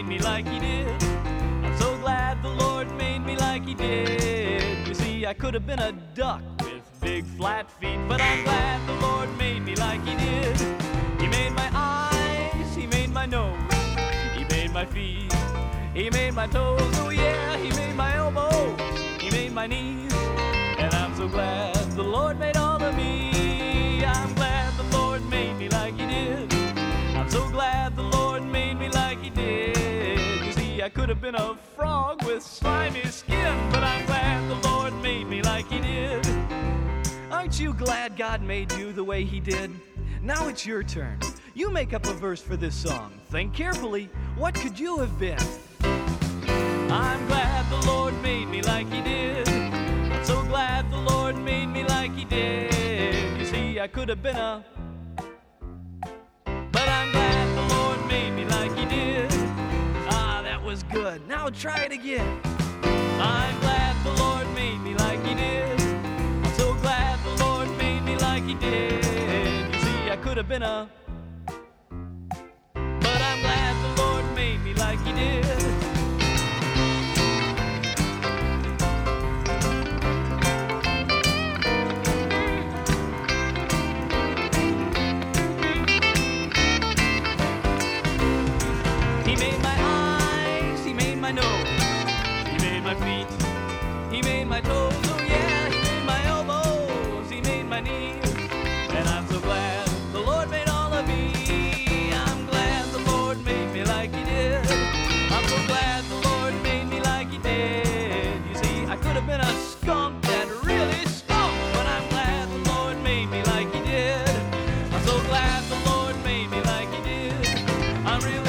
me like he did. I'm so glad the Lord made me like he did. You see, I could have been a duck with big flat feet, but I'm glad the Lord made me like he did. He made my eyes, he made my nose, he made my feet, he made my toes, oh yeah, he made my elbows, he made my knees, and I'm so glad the Lord made all of me. I'm glad the Lord made me like he did. I'm so glad the Lord made me like he did. You see, I could have been a frog with slimy skin, but I'm glad the Lord made me like he did. Aren't you glad God made you the way he did? Now it's your turn. You make up a verse for this song. Think carefully. What could you have been? I'm glad the Lord made me like he did. I'm so glad the Lord made me like he did. You see, I could have been a... But I'm glad the Lord made me like he did. Ah, that was good. Now try it again. I'm glad the Lord made me like he did. I'm so glad the Lord made me like he did. You see, I could have been a... But I'm glad the Lord made me like he did. He made my eyes, he made my nose, he made my feet, he made my toes, oh yeah, he made my elbows, he made my knees, and I'm so glad the Lord made all of me. I'm glad the Lord made me like he did. I'm so glad the Lord made me like he did. You see, I could have been a skunk that really stunk, but I'm glad the Lord made me like he did. I'm so glad the Lord made me like he did. I'm really